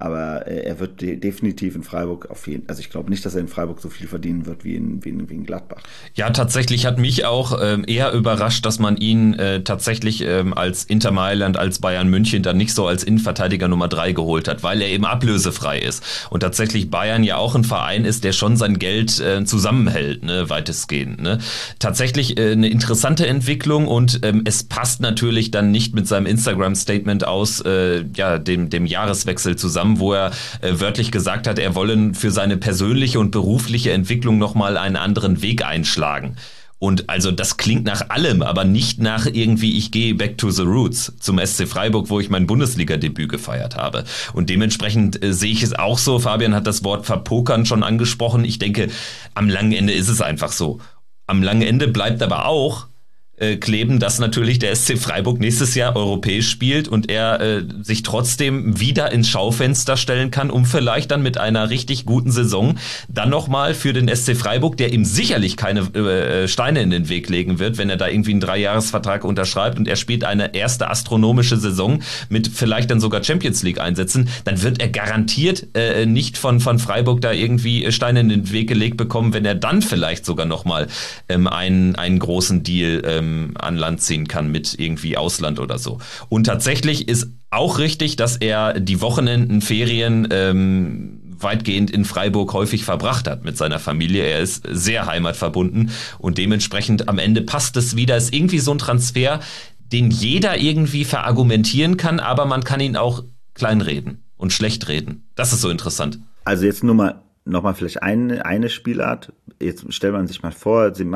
Aber er wird definitiv in Freiburg also ich glaube nicht, dass er in Freiburg so viel verdienen wird wie in Gladbach. Ja, tatsächlich hat mich auch eher überrascht, dass man ihn tatsächlich als Inter Mailand, als Bayern München dann nicht so als Innenverteidiger Nummer 3 geholt hat, weil er eben ablösefrei ist. Und tatsächlich Bayern ja auch ein Verein ist, der schon sein Geld zusammenhält, ne, weitestgehend. Ne. Tatsächlich eine interessante Entwicklung und es passt natürlich dann nicht mit seinem Instagram-Statement aus dem Jahreswechsel zusammen, wo er wörtlich gesagt hat, er wolle für seine persönliche und berufliche Entwicklung nochmal einen anderen Weg einschlagen. Und also das klingt nach allem, aber nicht nach irgendwie, ich gehe back to the roots zum SC Freiburg, wo ich mein Bundesliga-Debüt gefeiert habe. Und dementsprechend sehe ich es auch so. Fabian hat das Wort verpokern schon angesprochen. Ich denke, am langen Ende ist es einfach so. Am langen Ende bleibt aber auch kleben, dass natürlich der SC Freiburg nächstes Jahr europäisch spielt und er sich trotzdem wieder ins Schaufenster stellen kann, um vielleicht dann mit einer richtig guten Saison dann nochmal für den SC Freiburg, der ihm sicherlich keine Steine in den Weg legen wird, wenn er da irgendwie einen 3-Jahres-Vertrag unterschreibt und er spielt eine erste astronomische Saison mit vielleicht dann sogar Champions League Einsätzen, dann wird er garantiert nicht von Freiburg da irgendwie Steine in den Weg gelegt bekommen, wenn er dann vielleicht sogar nochmal einen großen Deal an Land ziehen kann mit irgendwie Ausland oder so. Und tatsächlich ist auch richtig, dass er die Wochenenden, Ferien weitgehend in Freiburg häufig verbracht hat mit seiner Familie. Er ist sehr heimatverbunden und dementsprechend am Ende passt es wieder. Ist irgendwie so ein Transfer, den jeder irgendwie verargumentieren kann, aber man kann ihn auch kleinreden und schlecht reden. Das ist so interessant. Also jetzt nochmal vielleicht eine Spielart. Jetzt stellt man sich mal vor, sie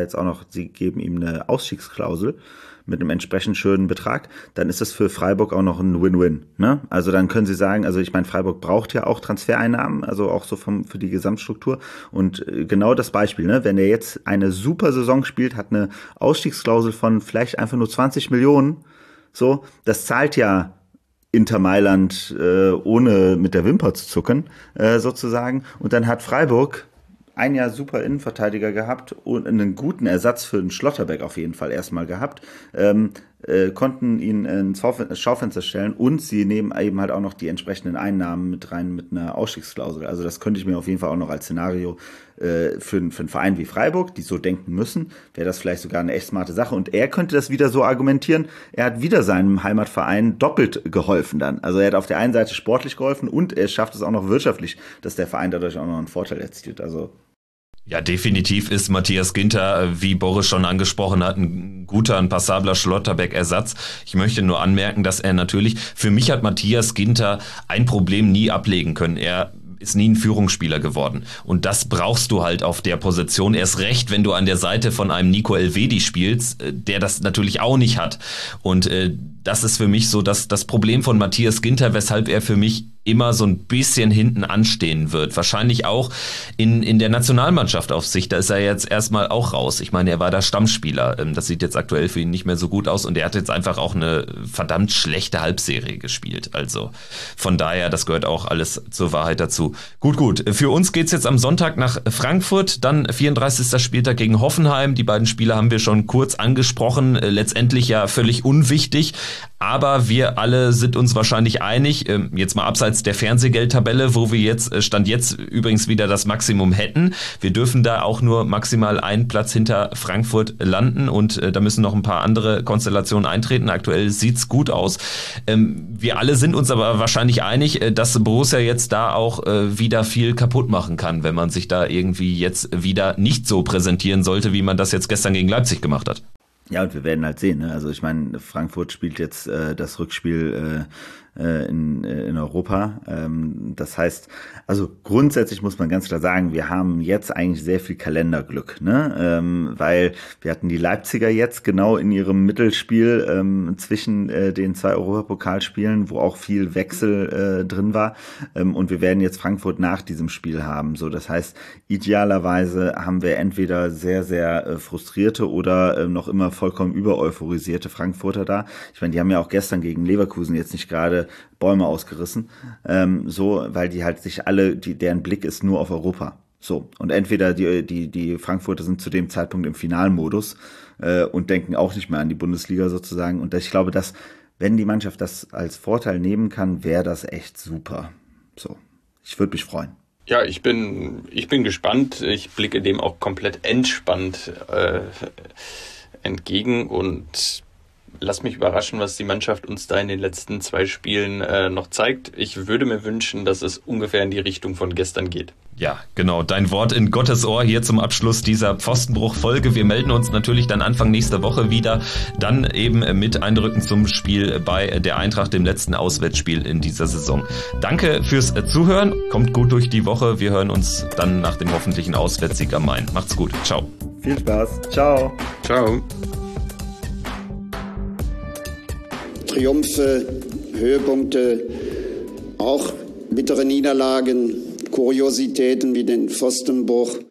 geben ihm eine Ausstiegsklausel mit einem entsprechend schönen Betrag, dann ist das für Freiburg auch noch ein Win-Win. Ne? Also dann können sie sagen, also ich meine, Freiburg braucht ja auch Transfereinnahmen, also auch so für die Gesamtstruktur. Und genau das Beispiel, ne? Wenn er jetzt eine super Saison spielt, hat eine Ausstiegsklausel von vielleicht einfach nur 20 Millionen, so, das zahlt ja Inter Mailand ohne mit der Wimper zu zucken, sozusagen. Und dann hat Freiburg ein Jahr super Innenverteidiger gehabt und einen guten Ersatz für den Schlotterbeck auf jeden Fall erstmal gehabt, konnten ihn ins Schaufenster stellen und sie nehmen eben halt auch noch die entsprechenden Einnahmen mit rein mit einer Ausstiegsklausel. Also das könnte ich mir auf jeden Fall auch noch als Szenario für einen Verein wie Freiburg, die so denken müssen, wäre das vielleicht sogar eine echt smarte Sache. Und er könnte das wieder so argumentieren, er hat wieder seinem Heimatverein doppelt geholfen dann. Also er hat auf der einen Seite sportlich geholfen und er schafft es auch noch wirtschaftlich, dass der Verein dadurch auch noch einen Vorteil erzielt. Also ja, definitiv ist Matthias Ginter, wie Boris schon angesprochen hat, ein passabler Schlotterbeck-Ersatz. Ich möchte nur anmerken, dass für mich hat Matthias Ginter ein Problem nie ablegen können. Er ist nie ein Führungsspieler geworden. Und das brauchst du halt auf der Position. Erst recht, wenn du an der Seite von einem Nico Elvedi spielst, der das natürlich auch nicht hat. Und das ist für mich so das Problem von Matthias Ginter, weshalb er für mich immer so ein bisschen hinten anstehen wird. Wahrscheinlich auch in der Nationalmannschaft auf sich. Da ist er jetzt erstmal auch raus. Ich meine, er war da Stammspieler. Das sieht jetzt aktuell für ihn nicht mehr so gut aus und er hat jetzt einfach auch eine verdammt schlechte Halbserie gespielt. Also von daher, das gehört auch alles zur Wahrheit dazu. Gut. Für uns geht's jetzt am Sonntag nach Frankfurt, dann 34. Spieltag gegen Hoffenheim. Die beiden Spiele haben wir schon kurz angesprochen. Letztendlich ja völlig unwichtig. Aber wir alle sind uns wahrscheinlich einig, jetzt mal abseits der Fernsehgeldtabelle, wo wir Stand jetzt übrigens wieder das Maximum hätten. Wir dürfen da auch nur maximal einen Platz hinter Frankfurt landen und da müssen noch ein paar andere Konstellationen eintreten. Aktuell sieht's gut aus. Wir alle sind uns aber wahrscheinlich einig, dass Borussia jetzt da auch wieder viel kaputt machen kann, wenn man sich da irgendwie jetzt wieder nicht so präsentieren sollte, wie man das jetzt gestern gegen Leipzig gemacht hat. Ja, und wir werden halt sehen, ne? Also ich meine, Frankfurt spielt jetzt das Rückspiel in Europa. Das heißt, also grundsätzlich muss man ganz klar sagen, wir haben jetzt eigentlich sehr viel Kalenderglück, ne? Weil wir hatten die Leipziger jetzt genau in ihrem Mittelspiel zwischen den 2 Europapokalspielen, wo auch viel Wechsel drin war. Und wir werden jetzt Frankfurt nach diesem Spiel haben. So, das heißt, idealerweise haben wir entweder sehr, sehr frustrierte oder noch immer vollkommen übereuphorisierte Frankfurter da. Ich meine, die haben ja auch gestern gegen Leverkusen jetzt nicht gerade Bäume ausgerissen, weil die halt sich deren Blick ist nur auf Europa. So, und entweder die Frankfurter sind zu dem Zeitpunkt im Finalmodus und denken auch nicht mehr an die Bundesliga sozusagen. Und ich glaube, dass, wenn die Mannschaft das als Vorteil nehmen kann, wäre das echt super. So, ich würde mich freuen. Ja, ich bin gespannt. Ich blicke dem auch komplett entspannt entgegen und lass mich überraschen, was die Mannschaft uns da in den letzten 2 Spielen noch zeigt. Ich würde mir wünschen, dass es ungefähr in die Richtung von gestern geht. Ja, genau. Dein Wort in Gottes Ohr hier zum Abschluss dieser Pfostenbruch-Folge. Wir melden uns natürlich dann Anfang nächster Woche wieder. Dann eben mit Eindrücken zum Spiel bei der Eintracht, dem letzten Auswärtsspiel in dieser Saison. Danke fürs Zuhören. Kommt gut durch die Woche. Wir hören uns dann nach dem hoffentlichen Auswärtssieg am Main. Macht's gut. Ciao. Viel Spaß. Ciao. Ciao. Triumphe, Höhepunkte, auch bittere Niederlagen, Kuriositäten wie den Pfostenbruch.